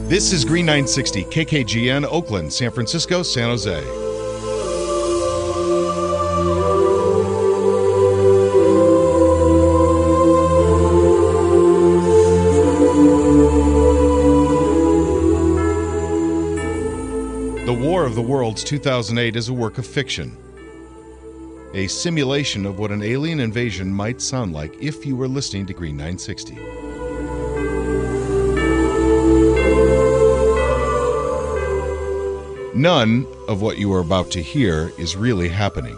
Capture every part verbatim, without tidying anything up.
This is Green nine sixty, K K G N, Oakland, San Francisco, San Jose. The War of the Worlds two thousand eight is a work of fiction, a simulation of what an alien invasion might sound like if you were listening to Green nine sixty. None of what you are about to hear is really happening.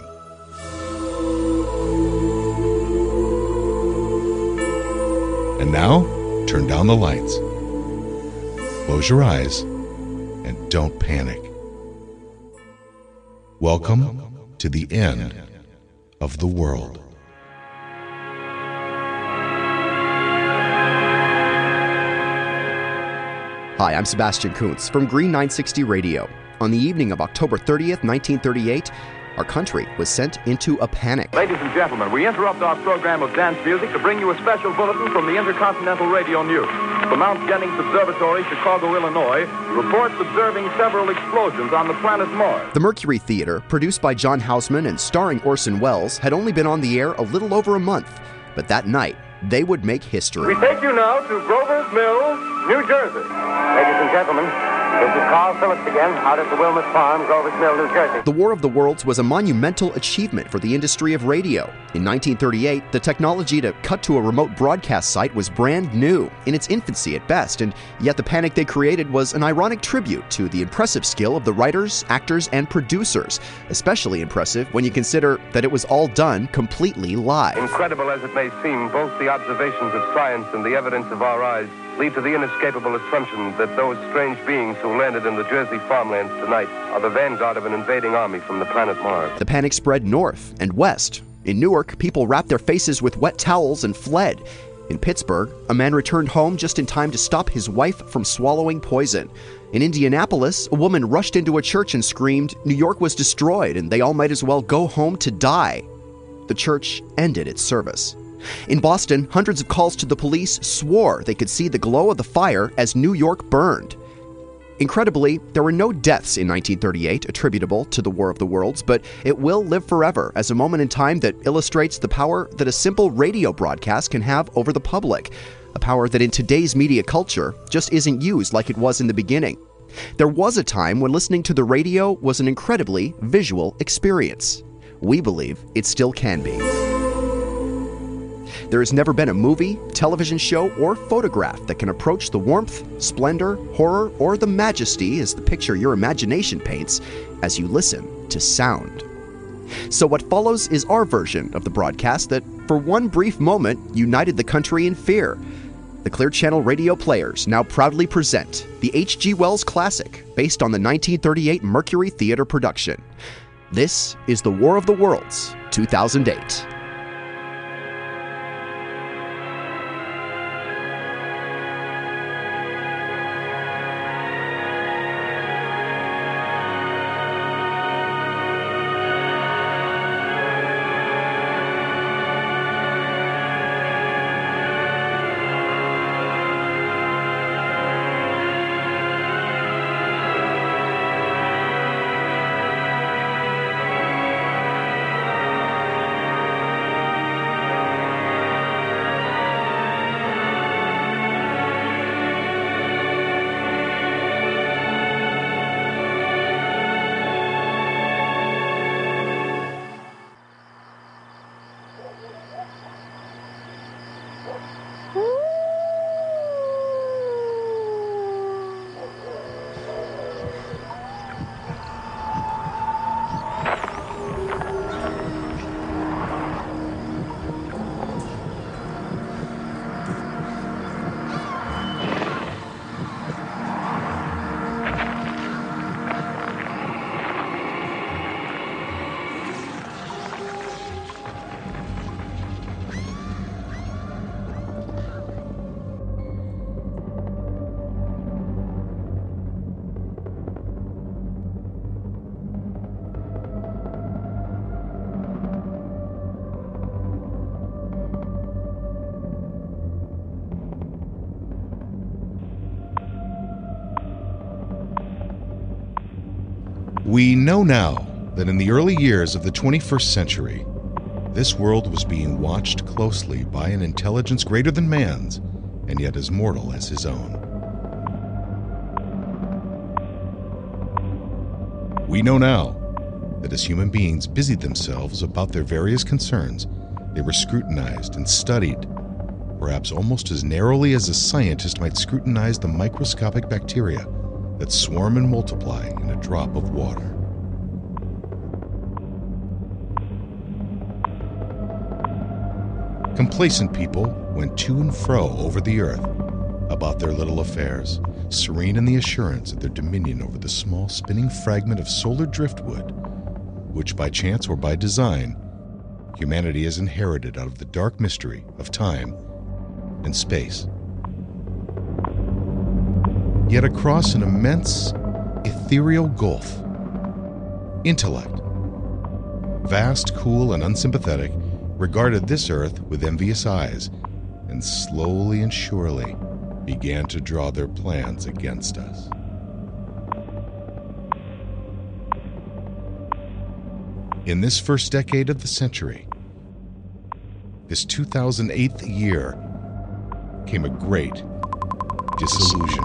And now, turn down the lights, close your eyes, and don't panic. Welcome to the end of the world. Hi, I'm Sebastian Kuntz from Green nine sixty Radio. On the evening of October thirtieth, nineteen thirty-eight, our country was sent into a panic. Ladies and gentlemen, we interrupt our program of dance music to bring you a special bulletin from the Intercontinental Radio News. The Mount Jennings Observatory, Chicago, Illinois, reports observing several explosions on the planet Mars. The Mercury Theater, produced by John Houseman and starring Orson Welles, had only been on the air a little over a month. But that night, they would make history. We take you now to Grover's Mills, New Jersey. Ladies and gentlemen, this is Carl Phillips again, out at the Wilmot Farm, Grover's Mill, New Jersey. The War of the Worlds was a monumental achievement for the industry of radio. In nineteen thirty-eight, the technology to cut to a remote broadcast site was brand new, in its infancy at best, and yet the panic they created was an ironic tribute to the impressive skill of the writers, actors, and producers. Especially impressive when you consider that it was all done completely live. Incredible as it may seem, both the observations of science and the evidence of our eyes lead to the inescapable assumption that those strange beings who landed in the Jersey farmlands tonight are the vanguard of an invading army from the planet Mars. The panic spread north and west. In Newark, people wrapped their faces with wet towels and fled. In Pittsburgh, a man returned home just in time to stop his wife from swallowing poison. In Indianapolis, a woman rushed into a church and screamed, "New York was destroyed and they all might as well go home to die." The church ended its service. In Boston, hundreds of calls to the police swore they could see the glow of the fire as New York burned. Incredibly, there were no deaths in nineteen thirty-eight attributable to the War of the Worlds, but it will live forever as a moment in time that illustrates the power that a simple radio broadcast can have over the public, a power that in today's media culture just isn't used like it was in the beginning. There was a time when listening to the radio was an incredibly visual experience. We believe it still can be. There has never been a movie, television show, or photograph that can approach the warmth, splendor, horror, or the majesty as the picture your imagination paints as you listen to sound. So what follows is our version of the broadcast that, for one brief moment, united the country in fear. The Clear Channel Radio Players now proudly present the H G Wells Classic, based on the nineteen thirty-eight Mercury Theater production. This is The War of the Worlds, two thousand eight. We know now that in the early years of the twenty-first century, this world was being watched closely by an intelligence greater than man's, and yet as mortal as his own. We know now that as human beings busied themselves about their various concerns, they were scrutinized and studied, perhaps almost as narrowly as a scientist might scrutinize the microscopic bacteria that swarm and multiply in a drop of water. Complacent people went to and fro over the earth about their little affairs, serene in the assurance of their dominion over the small spinning fragment of solar driftwood, which by chance or by design, humanity has inherited out of the dark mystery of time and space. Yet across an immense, ethereal gulf, intellect, vast, cool, and unsympathetic, regarded this earth with envious eyes, and slowly and surely began to draw their plans against us. In this first decade of the century, this two thousand eighth year, came a great disillusion.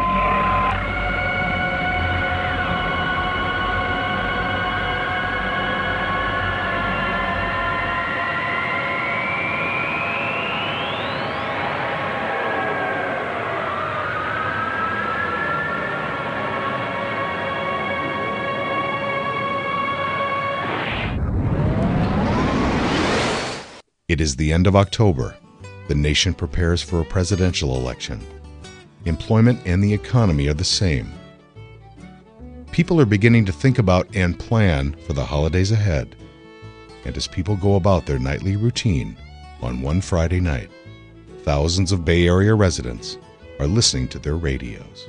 It is the end of October. The nation prepares for a presidential election. Employment and the economy are the same. People are beginning to think about and plan for the holidays ahead. And as people go about their nightly routine, on one Friday night, thousands of Bay Area residents are listening to their radios.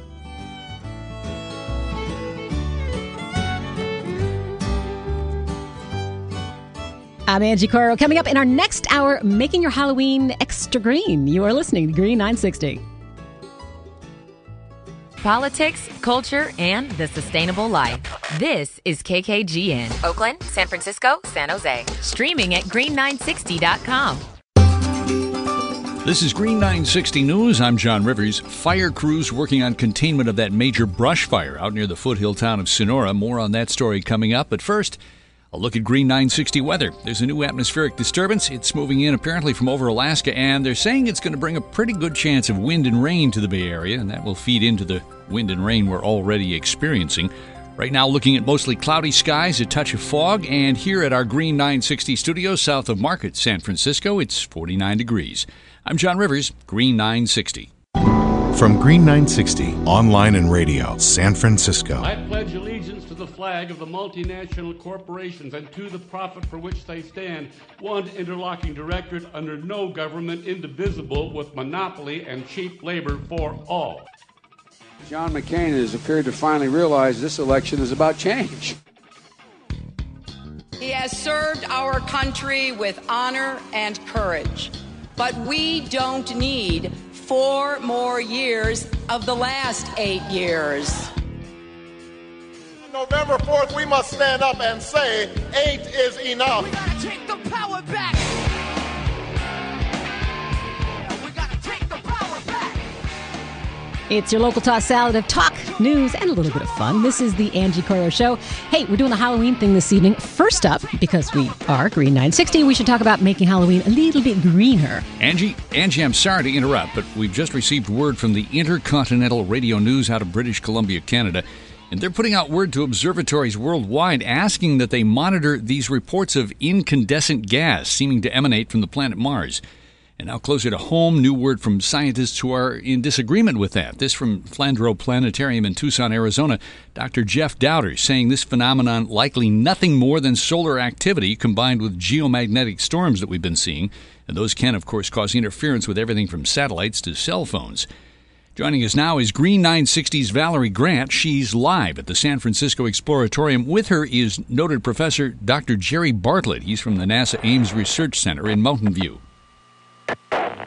I'm Angie Coro. Coming up in our next hour, making your Halloween extra green. You are listening to Green nine sixty. Politics, culture, and the sustainable life. This is K K G N. Oakland, San Francisco, San Jose. Streaming at green nine sixty dot com. This is Green nine sixty News. I'm John Rivers. Fire crews working on containment of that major brush fire out near the foothill town of Sonora. More on that story coming up. But first, a look at Green nine sixty weather. There's a new atmospheric disturbance. It's moving in apparently from over Alaska, and they're saying it's going to bring a pretty good chance of wind and rain to the Bay Area, and that will feed into the wind and rain we're already experiencing. Right now, looking at mostly cloudy skies, a touch of fog, and here at our Green nine sixty studio south of Market, San Francisco, it's forty-nine degrees. I'm John Rivers, Green nine sixty. From Green nine sixty, online and radio, San Francisco. I pledge allegiance to the flag of the multinational corporations and to the profit for which they stand, one interlocking directorate under no government, indivisible, with monopoly and cheap labor for all. John McCain has appeared to finally realize this election is about change. He has served our country with honor and courage, but we don't need four more years of the last eight years. November fourth, we must stand up and say, eight is enough. We gotta take the power back. We gotta take the power back. It's your local toss salad of talk, news, and a little bit of fun. This is the Angie Coro Show. Hey, we're doing the Halloween thing this evening. First up, because we are Green nine sixty, we should talk about making Halloween a little bit greener. Angie, Angie, I'm sorry to interrupt, but we've just received word from the Intercontinental Radio News out of British Columbia, Canada, and they're putting out word to observatories worldwide asking that they monitor these reports of incandescent gas seeming to emanate from the planet Mars. And now closer to home, new word from scientists who are in disagreement with that. This from Flandreau Planetarium in Tucson, Arizona. Doctor Jeff Dowder saying this phenomenon likely nothing more than solar activity combined with geomagnetic storms that we've been seeing. And those can, of course, cause interference with everything from satellites to cell phones. Joining us now is Green nine sixty's Valerie Grant. She's live at the San Francisco Exploratorium. With her is noted professor Doctor Jerry Bartlett. He's from the NASA Ames Research Center in Mountain View.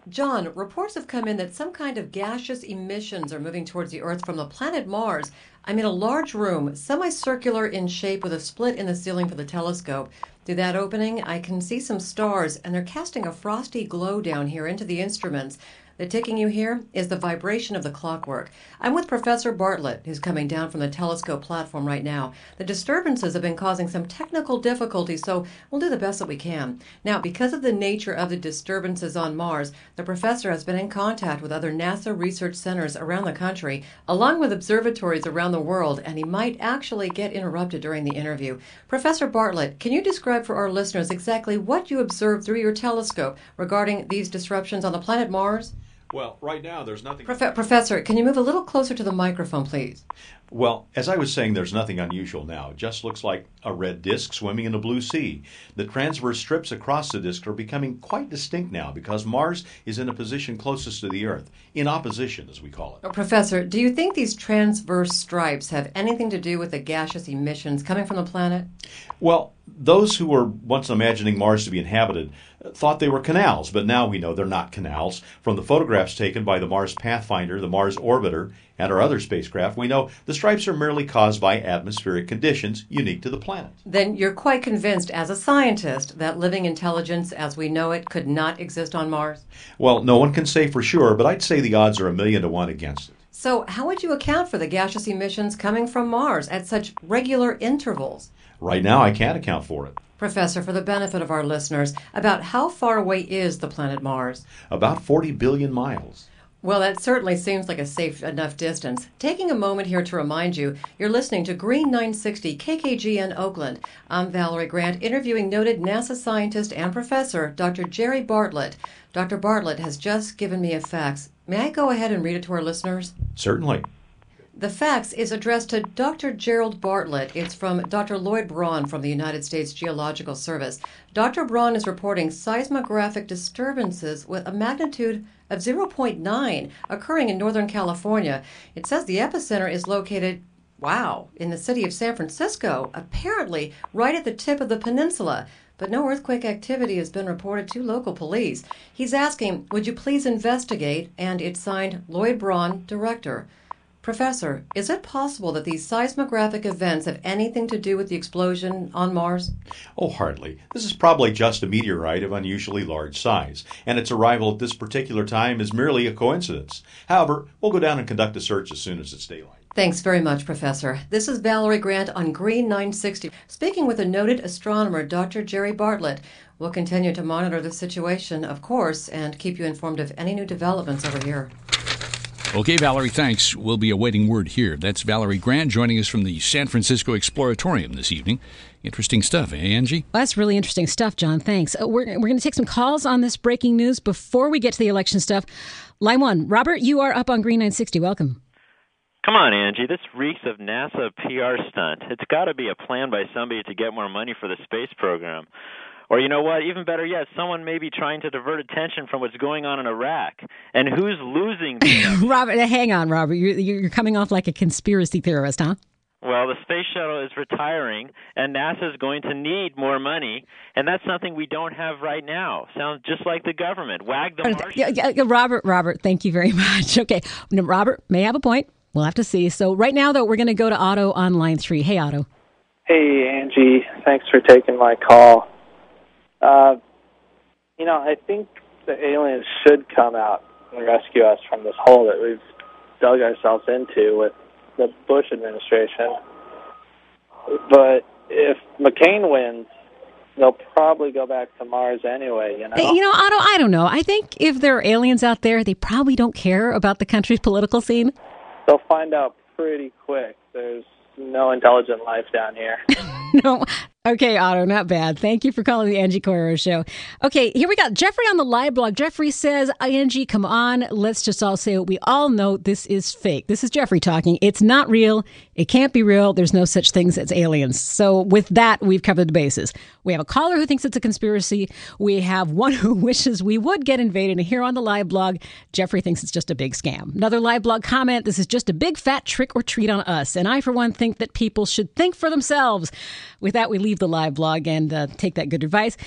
John, reports have come in that some kind of gaseous emissions are moving towards the Earth from the planet Mars. I'm in a large room, semicircular in shape with a split in the ceiling for the telescope. Through that opening, I can see some stars, and they're casting a frosty glow down here into the instruments. The ticking you hear is the vibration of the clockwork. I'm with Professor Bartlett, who's coming down from the telescope platform right now. The disturbances have been causing some technical difficulties, so we'll do the best that we can. Now, because of the nature of the disturbances on Mars, the professor has been in contact with other NASA research centers around the country, along with observatories around the world, and he might actually get interrupted during the interview. Professor Bartlett, can you describe for our listeners exactly what you observed through your telescope regarding these disruptions on the planet Mars? Well, right now there's nothing... Prof- Professor, can you move a little closer to the microphone, please? Well, as I was saying, there's nothing unusual now. It just looks like a red disk swimming in a blue sea. The transverse strips across the disk are becoming quite distinct now because Mars is in a position closest to the Earth, in opposition, as we call it. Oh, Professor, do you think these transverse stripes have anything to do with the gaseous emissions coming from the planet? Well, those who were once imagining Mars to be inhabited thought they were canals, but now we know they're not canals. From the photographs taken by the Mars Pathfinder, the Mars Orbiter, and our other spacecraft, we know the stripes are merely caused by atmospheric conditions unique to the planet. Then you're quite convinced, as a scientist, that living intelligence as we know it could not exist on Mars? Well, no one can say for sure, but I'd say the odds are a million to one against it. So how would you account for the gaseous emissions coming from Mars at such regular intervals? Right now, I can't account for it. Professor, for the benefit of our listeners, about how far away is the planet Mars? About forty billion miles. Well, that certainly seems like a safe enough distance. Taking a moment here to remind you, you're listening to Green nine sixty K K G N Oakland. I'm Valerie Grant, interviewing noted NASA scientist and professor Doctor Jerry Bartlett. Doctor Bartlett has just given me a fax. May I go ahead and read it to our listeners? Certainly. The fax is addressed to Doctor Gerald Bartlett. It's from Doctor Lloyd Braun from the United States Geological Service. Doctor Braun is reporting seismographic disturbances with a magnitude of zero point nine occurring in Northern California. It says the epicenter is located, wow, in the city of San Francisco, apparently right at the tip of the peninsula. But no earthquake activity has been reported to local police. He's asking, would you please investigate? And it's signed Lloyd Braun, Director. Professor, is it possible that these seismographic events have anything to do with the explosion on Mars? Oh, hardly. This is probably just a meteorite of unusually large size, and its arrival at this particular time is merely a coincidence. However, we'll go down and conduct a search as soon as it's daylight. Thanks very much, Professor. This is Valerie Grant on Green nine sixty, speaking with a noted astronomer, Doctor Jerry Bartlett. We'll continue to monitor the situation, of course, and keep you informed of any new developments over here. Okay, Valerie, thanks. We'll be awaiting word here. That's Valerie Grant joining us from the San Francisco Exploratorium this evening. Interesting stuff, eh, Angie? Well, that's really interesting stuff, John. Thanks. Uh, we're we're going to take some calls on this breaking news before we get to the election stuff. Line one, Robert, you are up on Green nine sixty. Welcome. Come on, Angie. This reeks of NASA P R stunt. It's got to be a plan by somebody to get more money for the space program. Or you know what, even better yet, someone may be trying to divert attention from what's going on in Iraq. And who's losing? Robert, hang on, Robert. You're, you're coming off like a conspiracy theorist, huh? Well, the space shuttle is retiring, and NASA is going to need more money, and that's something we don't have right now. Sounds just like the government. Wag the Martians. Yeah, yeah, Robert, Robert, thank you very much. Okay, now, Robert may have a point. We'll have to see. So right now, though, we're going to go to Otto on line three. Hey, Otto. Hey, Angie. Thanks for taking my call. Uh, you know, I think the aliens should come out and rescue us from this hole that we've dug ourselves into with the Bush administration. But if McCain wins, they'll probably go back to Mars anyway, you know? Hey, you know, Otto, I don't know. I think if there are aliens out there, they probably don't care about the country's political scene. They'll find out pretty quick. There's no intelligent life down here. No. Okay, Otto, not bad. Thank you for calling the Angie Coiro Show. Okay, here we got Jeffrey on the live blog. Jeffrey says, Angie, come on. Let's just all say it. We all know this is fake. This is Jeffrey talking. It's not real. It can't be real. There's no such things as aliens. So with that, we've covered the bases. We have a caller who thinks it's a conspiracy. We have one who wishes we would get invaded. And here on the live blog, Jeffrey thinks it's just a big scam. Another live blog comment, this is just a big fat trick or treat on us. And I, for one, think that people should think for themselves. With that, we leave the live blog and uh, take that good advice.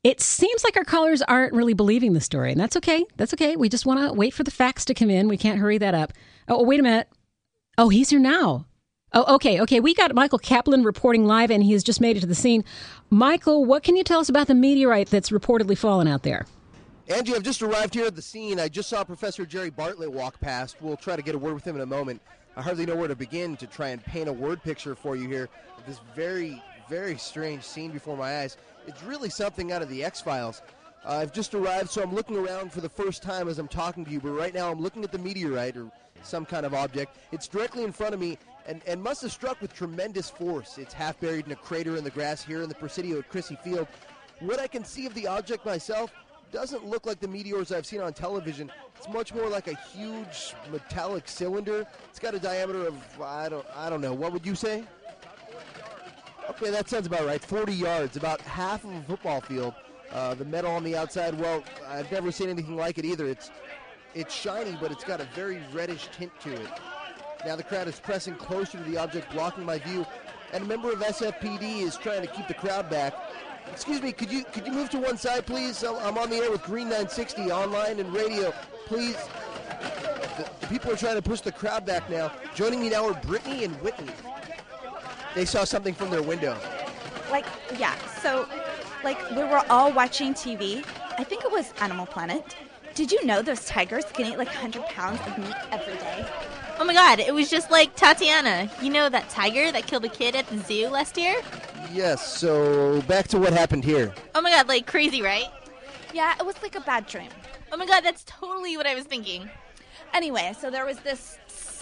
It seems like our callers aren't really believing the story, and that's okay. That's okay. We just want to wait for the facts to come in. We can't hurry that up. Oh, wait a minute. Oh, he's here now. Oh, okay, okay. We got Michael Kaplan reporting live, and he has just made it to the scene. Michael, what can you tell us about the meteorite that's reportedly fallen out there? Angie, I've just arrived here at the scene. I just saw Professor Jerry Bartlett walk past. We'll try to get a word with him in a moment. I hardly know where to begin to try and paint a word picture for you here. This very, very strange scene before my eyes. It's really something out of the X-Files. Uh, I've just arrived, so I'm looking around for the first time as I'm talking to you, but right now I'm looking at the meteorite or some kind of object. It's directly in front of me and, and must have struck with tremendous force. It's half buried in a crater in the grass here in the Presidio at Crissy Field. What I can see of the object myself doesn't look like the meteors I've seen on television. It's much more like a huge metallic cylinder. It's got a diameter of, I don't, I don't know, what would you say? Okay, that sounds about right. forty yards, about half of a football field. Uh, the metal on the outside, well, I've never seen anything like it either. It's it's shiny, but it's got a very reddish tint to it. Now the crowd is pressing closer to the object, blocking my view, and a member of S F P D is trying to keep the crowd back. Excuse me, could you could you move to one side, please? I'm on the air with Green nine sixty, online and radio. Please. The, the people are trying to push the crowd back now. Joining me now are Brittany and Whitney. They saw something from their window. Like, yeah, so, like, we were all watching T V. I think it was Animal Planet. Did you know those tigers can eat like one hundred pounds of meat every day? Oh my god, it was just like Tatiana. You know that tiger that killed a kid at the zoo last year? Yes, so back to what happened here. Oh my god, like crazy, right? Yeah, it was like a bad dream. Oh my god, that's totally what I was thinking. Anyway, so there was this...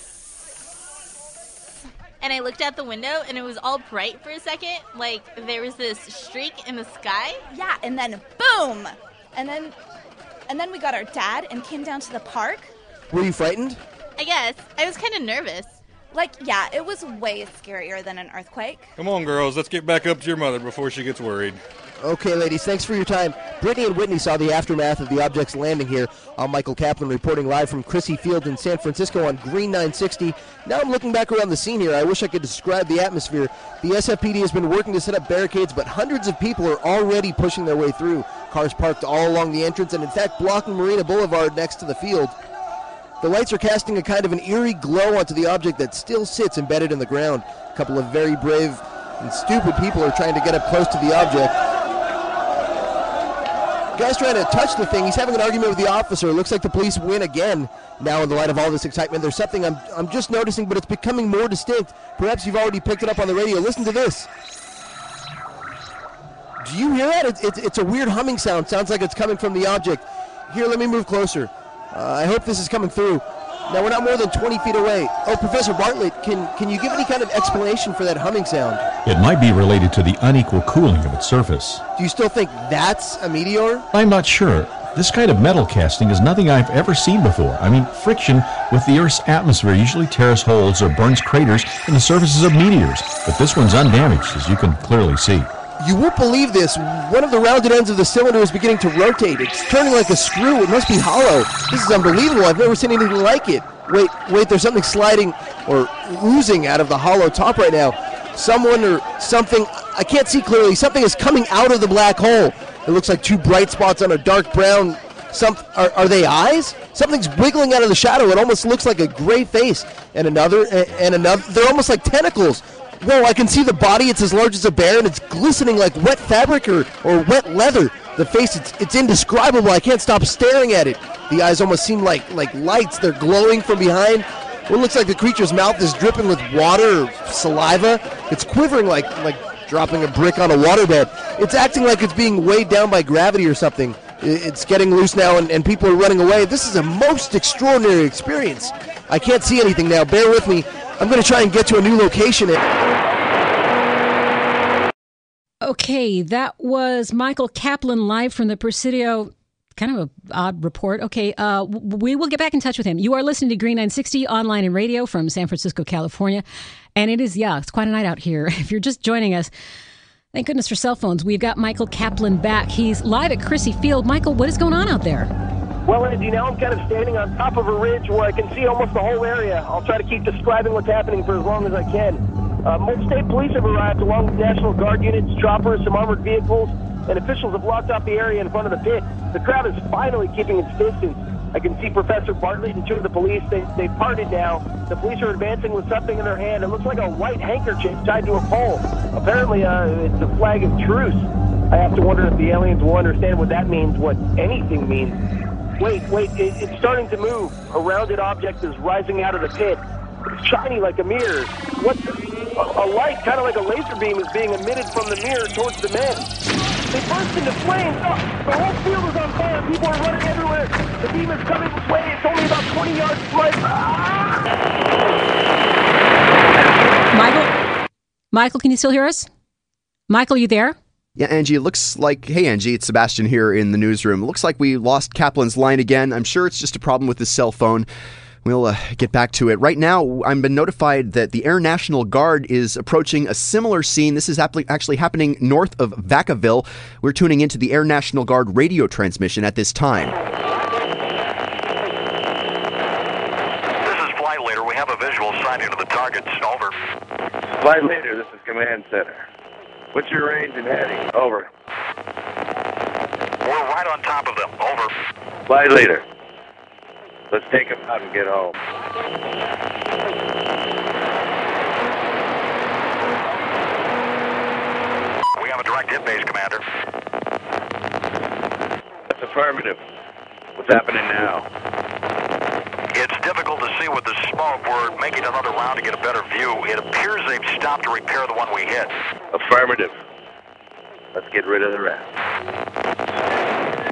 And I looked out the window, and it was all bright for a second. Like, there was this streak in the sky. Yeah, and then boom! And then and then we got our dad and came down to the park. Were you frightened? I guess. I was kind of nervous. Like, yeah, it was way scarier than an earthquake. Come on, girls. Let's get back up to your mother before she gets worried. Okay, ladies, thanks for your time. Brittany and Whitney saw the aftermath of the object's landing here. I'm Michael Kaplan reporting live from Crissy Field in San Francisco on Green nine sixty. Now I'm looking back around the scene here. I wish I could describe the atmosphere. The S F P D has been working to set up barricades, but hundreds of people are already pushing their way through. Cars parked all along the entrance and, in fact, blocking Marina Boulevard next to the field. The lights are casting a kind of an eerie glow onto the object that still sits embedded in the ground. A couple of very brave and stupid people are trying to get up close to the object. Guy's trying to touch the thing. He's having an argument with the officer. It looks like the police win again. Now, in the light of all this excitement, there's something I'm, I'm just noticing, but it's becoming more distinct. Perhaps you've already picked it up on the radio. Listen to this. Do you hear that? It's, it's, it's a weird humming sound. Sounds like it's coming from the object. Here, let me move closer. Uh, I hope this is coming through. Now, we're not more than twenty feet away. Oh, Professor Bartlett, can, can you give any kind of explanation for that humming sound? It might be related to the unequal cooling of its surface. Do you still think that's a meteor? I'm not sure. This kind of metal casting is nothing I've ever seen before. I mean, friction with the Earth's atmosphere usually tears holes or burns craters in the surfaces of meteors, but this one's undamaged, as you can clearly see. You won't believe this. One of the rounded ends of the cylinder is beginning to rotate. It's turning like a screw. It must be hollow. This is unbelievable. I've never seen anything like it. Wait, wait, there's something sliding or oozing out of the hollow top right now. Someone or something, I can't see clearly. Something is coming out of the black hole. It looks like two bright spots on a dark brown. Some, are, are they eyes? Something's wiggling out of the shadow. It almost looks like a gray face. And another, and, and another. They're almost like tentacles. Whoa, I can see the body. It's as large as a bear, and it's glistening like wet fabric or, or wet leather. The face, it's, it's indescribable. I can't stop staring at it. The eyes almost seem like, like lights. They're glowing from behind. What looks like the creature's mouth is dripping with water or saliva. It's quivering like, like dropping a brick on a waterbed. It's acting like it's being weighed down by gravity or something. It's getting loose now, and, and people are running away. This is a most extraordinary experience. I can't see anything now. Bear with me. I'm going to try and get to a new location. Okay, that was Michael Kaplan live from the Presidio. Kind of an odd report. Okay, uh, we will get back in touch with him. You are listening to Green nine sixty online and radio from San Francisco, California. And it is, yeah, it's quite a night out here. If you're just joining us, thank goodness for cell phones. We've got Michael Kaplan back. He's live at Crissy Field. Michael, what is going on out there? Well, Andy, now I'm kind of standing on top of a ridge where I can see almost the whole area. I'll try to keep describing what's happening for as long as I can. Uh, most state police have arrived along with National Guard units, choppers, some armored vehicles. and officials have blocked off the area in front of the pit. The crowd is finally keeping its distance. I can see Professor Bartlett and two of the police. They, they've parted now. The police are advancing with something in their hand. It looks like a white handkerchief tied to a pole. Apparently, uh, it's a flag of truce. I have to wonder if the aliens will understand what that means, what anything means. Wait, wait, it, it's starting to move. A rounded object is rising out of the pit. It's shiny like a mirror. What? The, a, a light, kind of like a laser beam, is being emitted from the mirror towards the men. They burst into flames. Oh, the whole field is on fire. People are running everywhere. The beam is coming this way. It's only about twenty yards away. Ah! Michael? Michael, can you still hear us? Michael, you there? Yeah, Angie, it looks like... Hey, Angie, it's Sebastian here in the newsroom. It looks like we lost Kaplan's line again. I'm sure it's just a problem with his cell phone. We'll uh, get back to it. Right now, I've been notified that the Air National Guard is approaching a similar scene. This is actually happening north of Vacaville. We're tuning into the Air National Guard radio transmission at this time. This is Flight Leader. We have a visual sighting of the targets. Over. Flight Leader, this is Command Center. What's your range and heading? Over. We're right on top of them. Over. Flight Leader. Let's take them out and get home. We have a direct hit base, Commander. That's affirmative. What's happening now? It's difficult to see with the smoke. We're making another round to get a better view. It appears they've stopped to repair the one we hit. Affirmative. Let's get rid of the rest.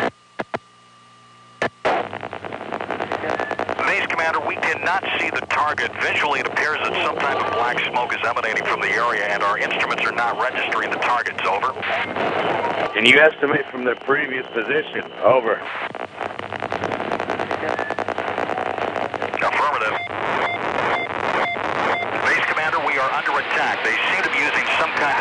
Commander, we cannot see the target. Visually, it appears that some type of black smoke is emanating from the area, and our instruments are not registering the targets. Over. Can you estimate from their previous position? Over. Affirmative. Base Commander, we are under attack. They seem to be using some kind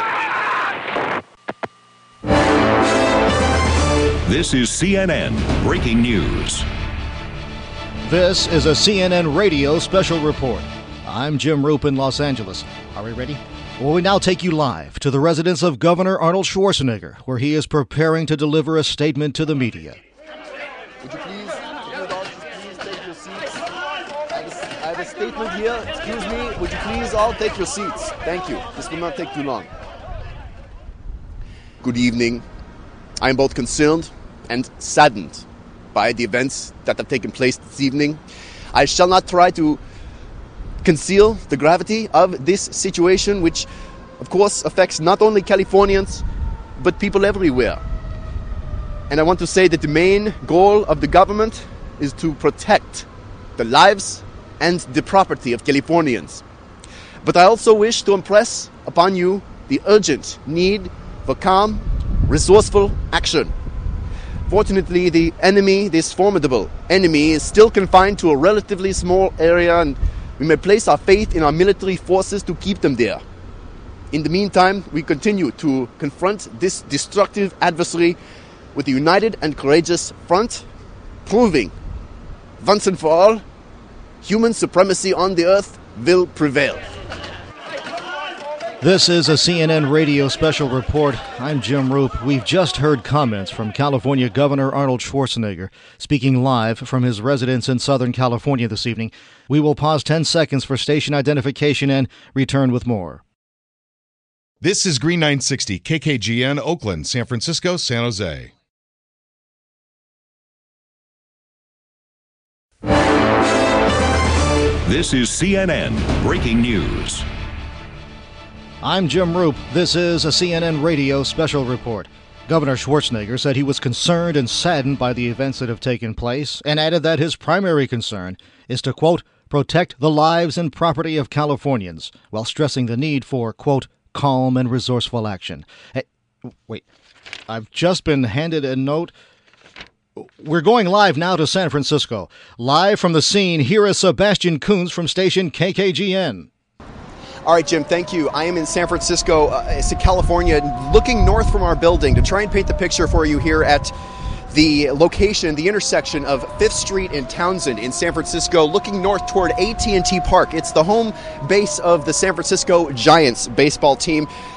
of... This is C N N Breaking News. This is a C N N Radio special report. I'm Jim Roop in Los Angeles. Are we ready? Well, we now take you live to the residence of Governor Arnold Schwarzenegger, where he is preparing to deliver a statement to the media. Would you please, please take your seats? I have, a, I have a statement here. Excuse me. Would you please all take your seats? Thank you. This will not take too long. Good evening. I am both concerned and saddened by the events that have taken place this evening. I shall not try to conceal the gravity of this situation, which, of course, affects not only Californians, but people everywhere. And I want to say that the main goal of the government is to protect the lives and the property of Californians. But I also wish to impress upon you the urgent need for calm, resourceful action. Fortunately, the enemy, this formidable enemy, is still confined to a relatively small area, and we may place our faith in our military forces to keep them there. In the meantime, we continue to confront this destructive adversary with a united and courageous front, proving, once and for all, human supremacy on the earth will prevail. This is a C N N Radio special report. I'm Jim Roop. We've just heard comments from California Governor Arnold Schwarzenegger, speaking live from his residence in Southern California this evening. We will pause ten seconds for station identification and return with more. This is Green nine sixty, K K G N, Oakland, San Francisco, San Jose. This is C N N Breaking News. I'm Jim Roop. This is a C N N Radio special report. Governor Schwarzenegger said he was concerned and saddened by the events that have taken place, and added that his primary concern is to, quote, protect the lives and property of Californians, while stressing the need for, quote, calm and resourceful action. Hey, wait, I've just been handed a note. We're going live now to San Francisco. Live from the scene, here is Sebastian Coons from station K K G N. All right, Jim, thank you. I am in San Francisco, uh, California, looking north from our building to try and paint the picture for you here at the location, the intersection of Fifth Street and Townsend in San Francisco, looking north toward A T and T Park. It's the home base of the San Francisco Giants baseball team. Uh,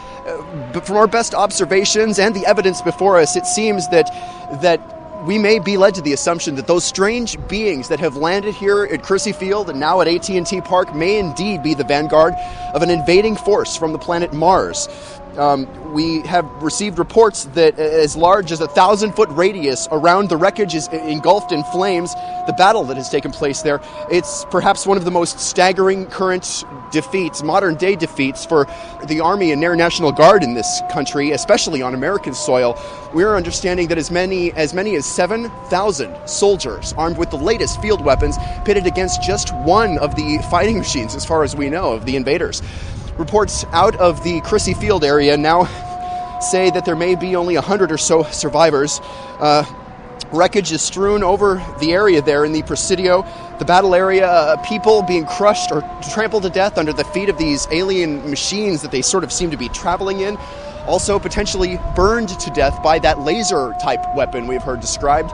but from our best observations and the evidence before us, it seems that that we may be led to the assumption that those strange beings that have landed here at Crissy Field and now at A T and T Park may indeed be the vanguard of an invading force from the planet Mars. Um, we have received reports that as large as a thousand-foot radius around the wreckage is engulfed in flames. The battle that has taken place there, it's perhaps one of the most staggering current defeats, modern-day defeats for the Army and Air National Guard in this country, especially on American soil. We are understanding that as many as many as seven thousand soldiers armed with the latest field weapons pitted against just one of the fighting machines, as far as we know, of the invaders. Reports out of the Crissy Field area now say that there may be only one hundred or so survivors. Uh, wreckage is strewn over the area there in the Presidio. The battle area, uh, people being crushed or trampled to death under the feet of these alien machines that they sort of seem to be traveling in. Also potentially burned to death by that laser-type weapon we've heard described.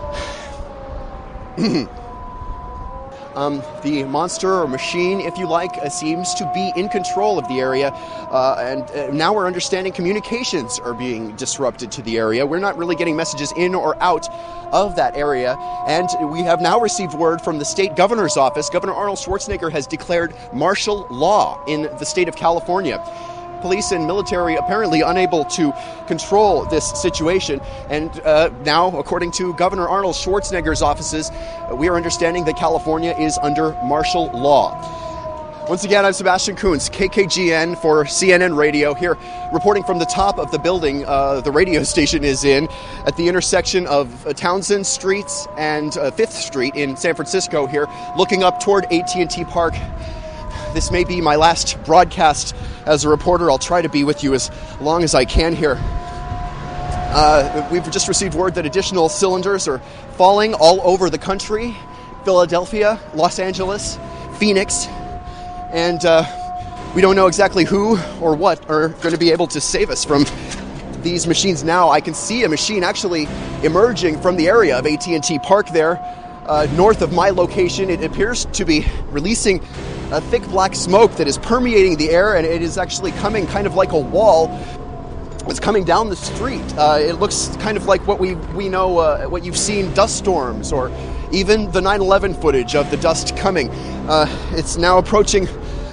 Um, the monster or machine, if you like, uh, seems to be in control of the area, uh, and uh, now we're understanding communications are being disrupted to the area. We're not really getting messages in or out of that area, and we have now received word from the state governor's office. Governor Arnold Schwarzenegger has declared martial law in the state of California. Police and military apparently unable to control this situation. And uh, now, according to Governor Arnold Schwarzenegger's offices, uh, we are understanding that California is under martial law. Once again, I'm Sebastian Coons, K K G N for C N N Radio, here reporting from the top of the building uh, the radio station is in at the intersection of uh, Townsend Streets and uh, fifth Street in San Francisco here, looking up toward A T and T Park. This may be my last broadcast as a reporter. I'll try to be with you as long as I can here. Uh, we've just received word that additional cylinders are falling all over the country. Philadelphia, Los Angeles, Phoenix. And uh, we don't know exactly who or what are going to be able to save us from these machines now. I can see a machine actually emerging from the area of A T and T Park there. Uh, north of my location, it appears to be releasing a thick black smoke that is permeating the air, and it is actually coming kind of like a wall. It's coming down the street. Uh, it looks kind of like what we we know, uh, what you've seen, dust storms, or even the nine eleven footage of the dust coming. Uh, it's now approaching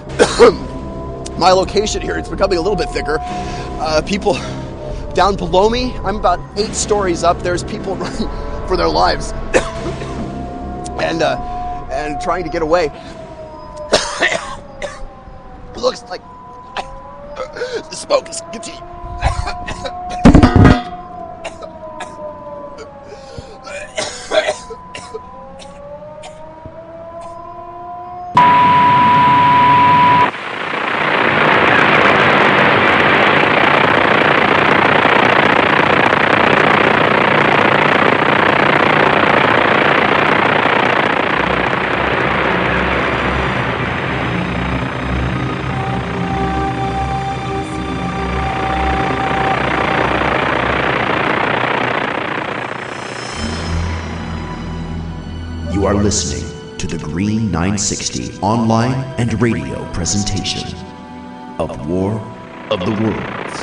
my location here. It's becoming a little bit thicker. Uh, people down below me, I'm about eight stories up. There's people running for their lives. And uh, and trying to get away. It looks like the smoke is continuing. You are listening to the Green nine sixty online and radio presentation of War of the Worlds.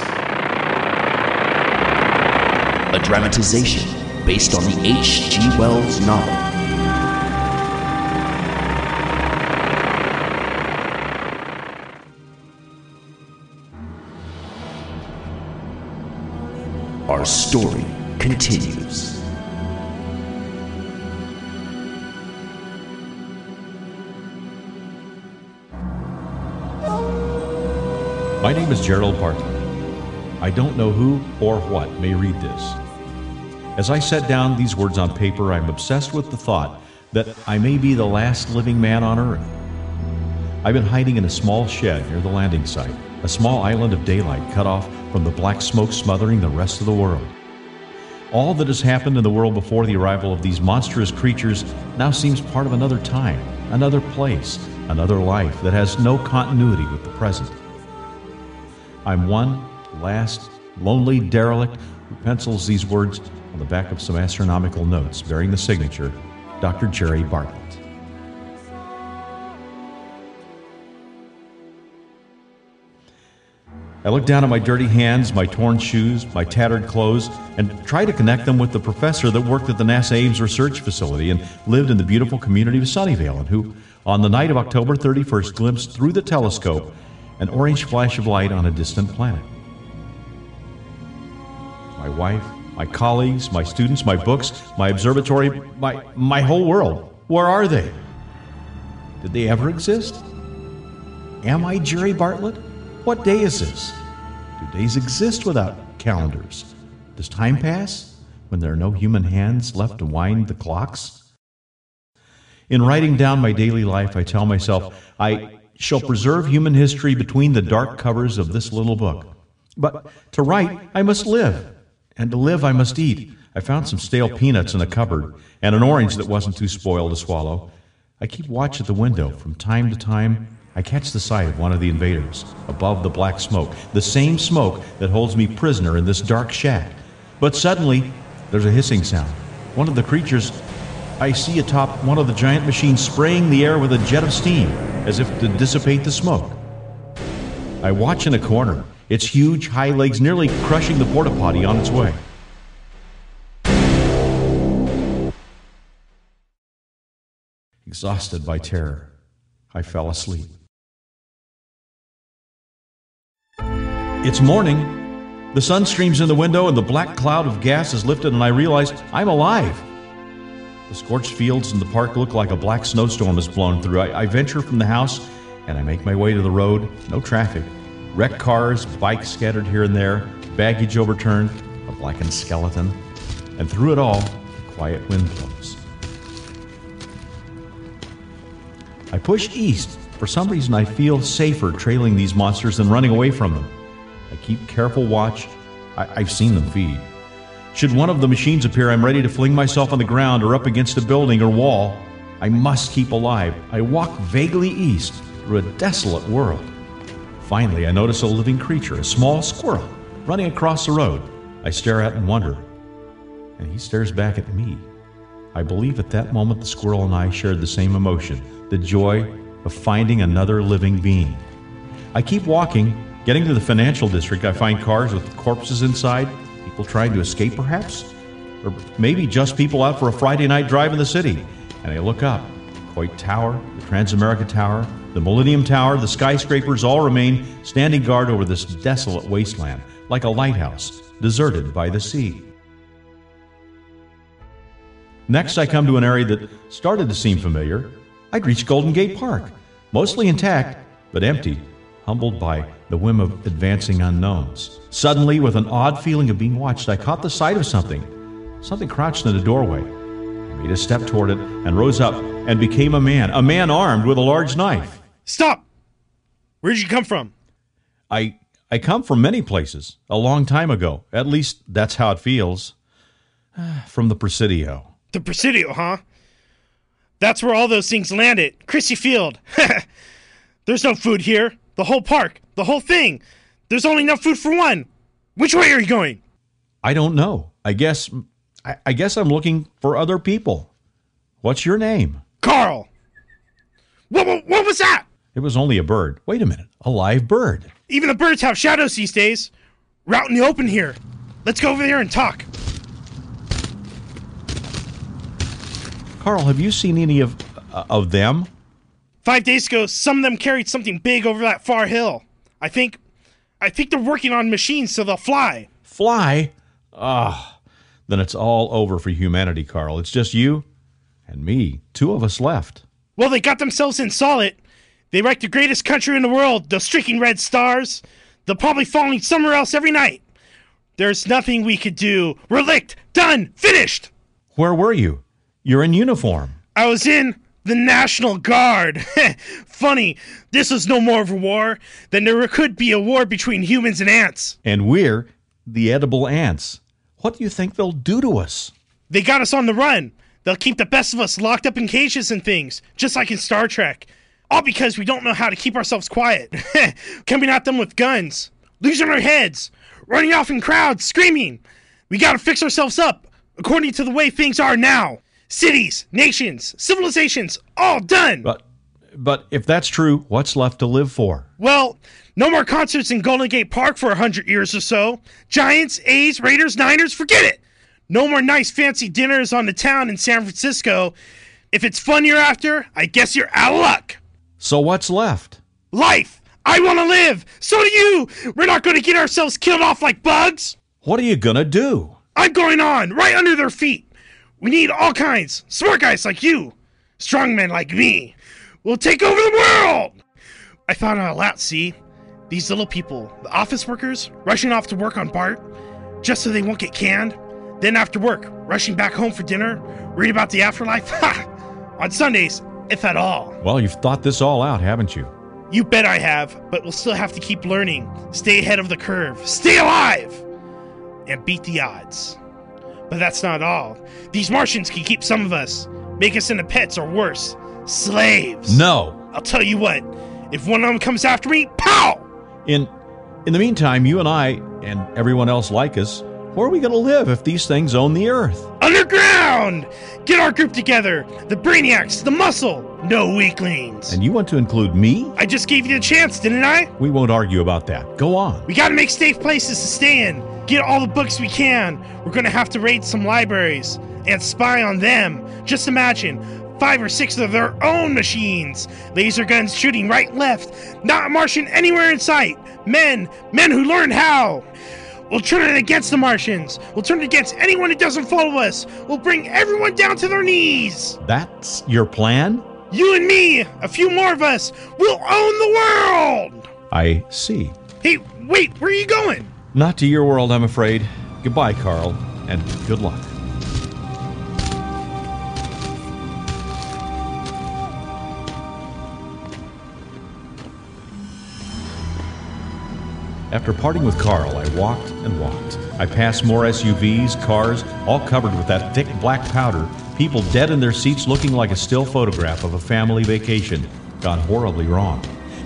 A dramatization based on the H G Wells novel. Our story continues. My name is Gerald Bartlett. I don't know who or what may read this. As I set down these words on paper, I'm obsessed with the thought that I may be the last living man on Earth. I've been hiding in a small shed near the landing site, a small island of daylight cut off from the black smoke smothering the rest of the world. All that has happened in the world before the arrival of these monstrous creatures now seems part of another time, another place, another life that has no continuity with the present. I'm one last, lonely derelict who pencils these words on the back of some astronomical notes bearing the signature, Doctor Jerry Bartlett. I look down at my dirty hands, my torn shoes, my tattered clothes, and try to connect them with the professor that worked at the NASA Ames Research Facility and lived in the beautiful community of Sunnyvale, and who, on the night of October thirty-first, glimpsed through the telescope an orange flash of light on a distant planet. My wife, my colleagues, my students, my books, my observatory, my, my whole world. Where are they? Did they ever exist? Am I Jerry Bartlett? What day is this? Do days exist without calendars? Does time pass when there are no human hands left to wind the clocks? In writing down my daily life, I tell myself, I shall preserve human history between the dark covers of this little book. But to write, I must live. And to live, I must eat. I found some stale peanuts in a cupboard and an orange that wasn't too spoiled to swallow. I keep watch at the window. From time to time, I catch the sight of one of the invaders above the black smoke, the same smoke that holds me prisoner in this dark shack. But suddenly, there's a hissing sound. One of the creatures I see atop one of the giant machines spraying the air with a jet of steam, as if to dissipate the smoke. I watch in a corner, its huge, high legs nearly crushing the porta potty on its way. Exhausted by terror, I fell asleep. It's morning. The sun streams in the window and the black cloud of gas is lifted, and I realize I'm alive. The scorched fields in the park look like a black snowstorm has blown through. I, I venture from the house and I make my way to the road. No traffic. Wrecked cars, bikes scattered here and there, baggage overturned, a blackened skeleton. And through it all, a quiet wind blows. I push east. For some reason, I feel safer trailing these monsters than running away from them. I keep careful watch. I, I've seen them feed. Should one of the machines appear, I'm ready to fling myself on the ground or up against a building or wall. I must keep alive. I walk vaguely east through a desolate world. Finally, I notice a living creature, a small squirrel, running across the road. I stare at and wonder, and he stares back at me. I believe at that moment the squirrel and I shared the same emotion, the joy of finding another living being. I keep walking. Getting to the financial district, I find cars with corpses inside, people trying to escape perhaps, or maybe just people out for a Friday night drive in the city. And I look up. Coit Tower, the Transamerica Tower, the Millennium Tower, the skyscrapers all remain standing guard over this desolate wasteland, like a lighthouse, deserted by the sea. Next, I come to an area that started to seem familiar. I'd reached Golden Gate Park, mostly intact, but empty, humbled by the whim of advancing unknowns. Suddenly, with an odd feeling of being watched, I caught the sight of something. Something crouched in the doorway. I made a step toward it and rose up and became a man, a man armed with a large knife. Stop! Where'd you come from? I I come from many places, a long time ago. At least that's how it feels. From the Presidio. The Presidio, huh? That's where all those things landed. Chrissy Field. There's no food here. The whole park. The whole thing. There's only enough food for one. Which way are you going? I don't know. I guess I, I guess I'm looking for other people. What's your name? Carl. What, what, what was that? It was only a bird. Wait a minute. A live bird. Even the birds have shadows these days. We're out in the open here. Let's go over there and talk. Carl, have you seen any of uh, of them? Five days ago, some of them carried something big over that far hill. I think, I think they're working on machines so they'll fly. Fly? Ah, then it's all over for humanity, Carl. It's just you and me. Two of us left. Well, they got themselves in solid. They wrecked the greatest country in the world, the streaking red stars. They'll probably falling somewhere else every night. There's nothing we could do. We're licked. Done. Finished. Where were you? You're in uniform. I was in the National Guard. Funny, this was no more of a war than there could be a war between humans and ants. And we're the edible ants. What do you think they'll do to us? They got us on the run. They'll keep the best of us locked up in cages and things, just like in Star Trek. All because we don't know how to keep ourselves quiet. Coming at them with guns, losing our heads, running off in crowds, screaming. We gotta fix ourselves up, according to the way things are now. Cities, nations, civilizations, all done. But But if that's true, what's left to live for? Well, no more concerts in Golden Gate Park for a hundred years or so. Giants, A's, Raiders, Niners, forget it. No more nice fancy dinners on the town in San Francisco. If it's fun you're after, I guess you're out of luck. So what's left? Life! I want to live! So do you! We're not going to get ourselves killed off like bugs! What are you going to do? I'm going on, right under their feet. We need all kinds. Smart guys like you. Strong men like me. We'll take over the world! I thought out loud, see? These little people, the office workers, rushing off to work on BART, just so they won't get canned. Then after work, rushing back home for dinner, read about the afterlife. Ha! On Sundays, if at all. Well, you've thought this all out, haven't you? You bet I have, but we'll still have to keep learning, stay ahead of the curve, stay alive, and beat the odds. But that's not all. These Martians can keep some of us, make us into pets or worse, slaves. No. I'll tell you what, if one of them comes after me, pow! In in the meantime, you and I, and everyone else like us, where are we going to live if these things own the Earth? Underground! Get our group together. The Brainiacs, the Muscle, no weaklings. And you want to include me? I just gave you the chance, didn't I? We won't argue about that. Go on. We gotta make safe places to stay in. Get all the books we can. We're gonna have to raid some libraries and spy on them. Just imagine, five or six of their own machines. Laser guns shooting right and left. Not a Martian anywhere in sight. Men, men who learned how. We'll turn it against the Martians. We'll turn it against anyone who doesn't follow us. We'll bring everyone down to their knees. That's your plan? You and me, a few more of us, we'll own the world. I see. Hey, wait, where are you going? Not to your world, I'm afraid. Goodbye, Carl, and good luck. After parting with Carl, I walked and walked. I passed more S U Vs, cars, all covered with that thick black powder, people dead in their seats looking like a still photograph of a family vacation gone horribly wrong.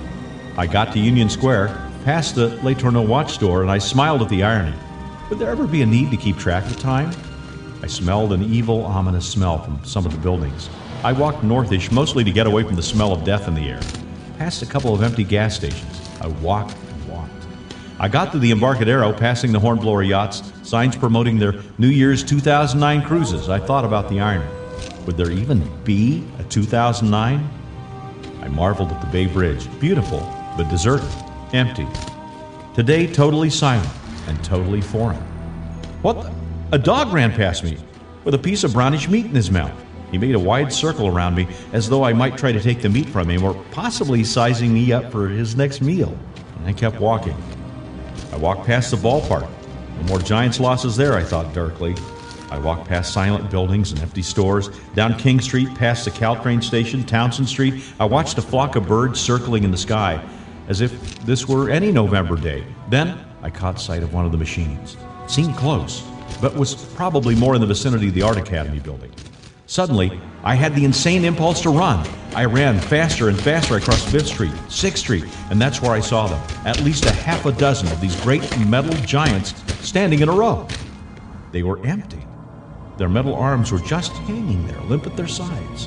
I got to Union Square, past the Le Tourneau watch store, and I smiled at the irony. Would there ever be a need to keep track of time? I smelled an evil, ominous smell from some of the buildings. I walked northish, mostly to get away from the smell of death in the air. Past a couple of empty gas stations, I walked and walked. I got to the Embarcadero, passing the Hornblower yachts, signs promoting their New Year's two thousand nine cruises. I thought about the irony. Would there even be a two thousand nine? I marveled at the Bay Bridge, beautiful, but deserted, empty. Today, totally silent and totally foreign. What the? A dog ran past me with a piece of brownish meat in his mouth. He made a wide circle around me as though I might try to take the meat from him or possibly sizing me up for his next meal. And I kept walking. I walked past the ballpark. No more Giants losses there, I thought darkly. I walked past silent buildings and empty stores, down King Street, past the Caltrain station, Townsend Street. I watched a flock of birds circling in the sky, as if this were any November day. Then I caught sight of one of the machines. It seemed close, but was probably more in the vicinity of the Art Academy building. Suddenly, I had the insane impulse to run. I ran faster and faster across Fifth Street, Sixth Street, and that's where I saw them. At least a half a dozen of these great metal giants standing in a row. They were empty. Their metal arms were just hanging there, limp at their sides.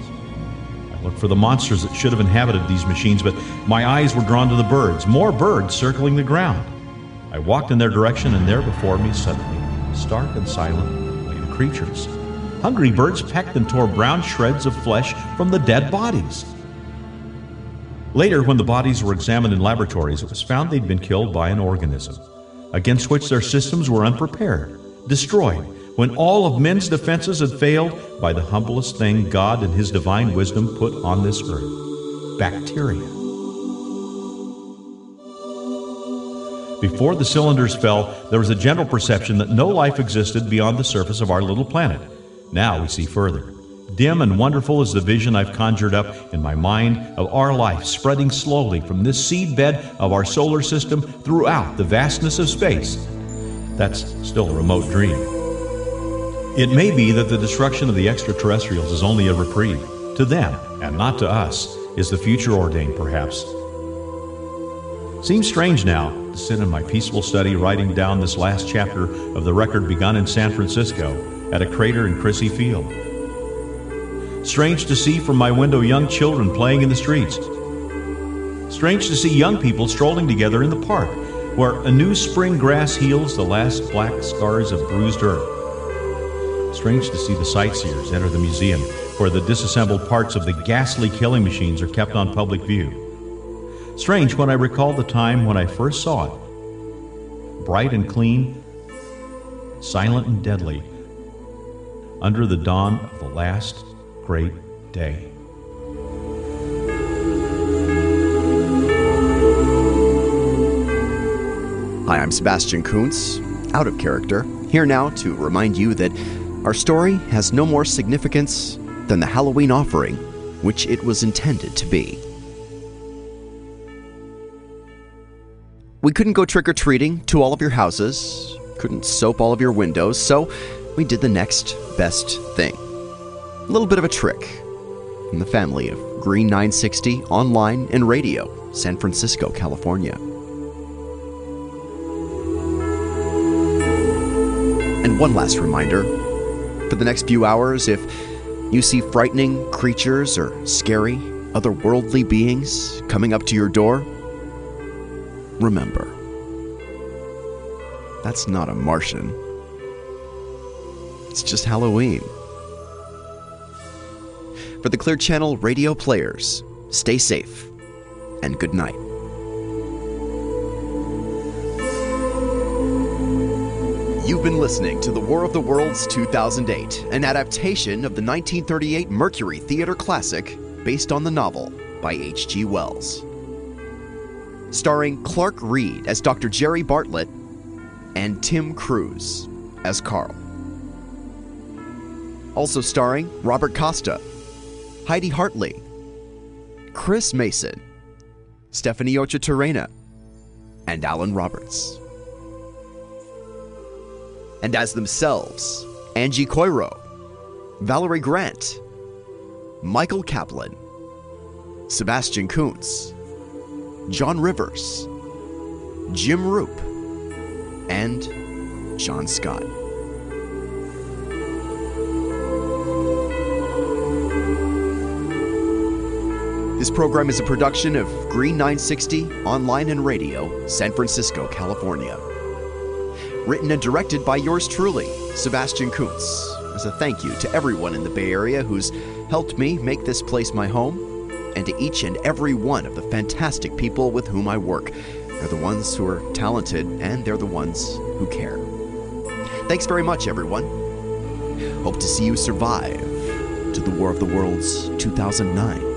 I looked for the monsters that should have inhabited these machines, but my eyes were drawn to the birds, more birds circling the ground. I walked in their direction, and there before me, suddenly, stark and silent, lay the creatures. Hungry birds pecked and tore brown shreds of flesh from the dead bodies. Later, when the bodies were examined in laboratories, it was found they'd been killed by an organism, against which their systems were unprepared, destroyed, when all of men's defenses had failed by the humblest thing God in His divine wisdom put on this earth, bacteria. Before the cylinders fell, there was a general perception that no life existed beyond the surface of our little planet. Now we see further. Dim and wonderful is the vision I've conjured up in my mind of our life spreading slowly from this seedbed of our solar system throughout the vastness of space. That's still a remote dream. It may be that the destruction of the extraterrestrials is only a reprieve. To them, and not to us, is the future ordained, perhaps. Seems strange now to sit in my peaceful study writing down this last chapter of the record begun in San Francisco at a crater in Crissy Field. Strange to see from my window young children playing in the streets. Strange to see young people strolling together in the park, where a new spring grass heals the last black scars of bruised earth. Strange to see the sightseers enter the museum, where the disassembled parts of the ghastly killing machines are kept on public view. Strange when I recall the time when I first saw it, bright and clean, silent and deadly, under the dawn of the last great day. Hi, I'm Sebastian Kuntz, out of character, here now to remind you that our story has no more significance than the Halloween offering, which it was intended to be. We couldn't go trick-or-treating to all of your houses, couldn't soap all of your windows, so we did the next best thing. A little bit of a trick in the family of Green nine sixty online and radio, San Francisco, California. And one last reminder, for the next few hours, if you see frightening creatures or scary, otherworldly beings coming up to your door, remember, that's not a Martian. It's just Halloween. For the Clear Channel radio players, stay safe and good night. You've been listening to The War of the Worlds two thousand eight, an adaptation of the nineteen thirty-eight Mercury Theater classic based on the novel by H G Wells. Starring Clark Reed as Doctor Jerry Bartlett and Tim Cruise as Carl. Also starring Robert Costa, Heidi Hartley, Chris Mason, Stephanie Ocha Terena, and Alan Roberts. And as themselves, Angie Coiro, Valerie Grant, Michael Kaplan, Sebastian Kuntz, John Rivers, Jim Roop, and John Scott. This program is a production of Green nine sixty Online and Radio, San Francisco, California. Written and directed by yours truly, Sebastian Kuntz, as a thank you to everyone in the Bay Area who's helped me make this place my home, and to each and every one of the fantastic people with whom I work. They're the ones who are talented, and they're the ones who care. Thanks very much, everyone. Hope to see you survive to the War of the Worlds two thousand nine.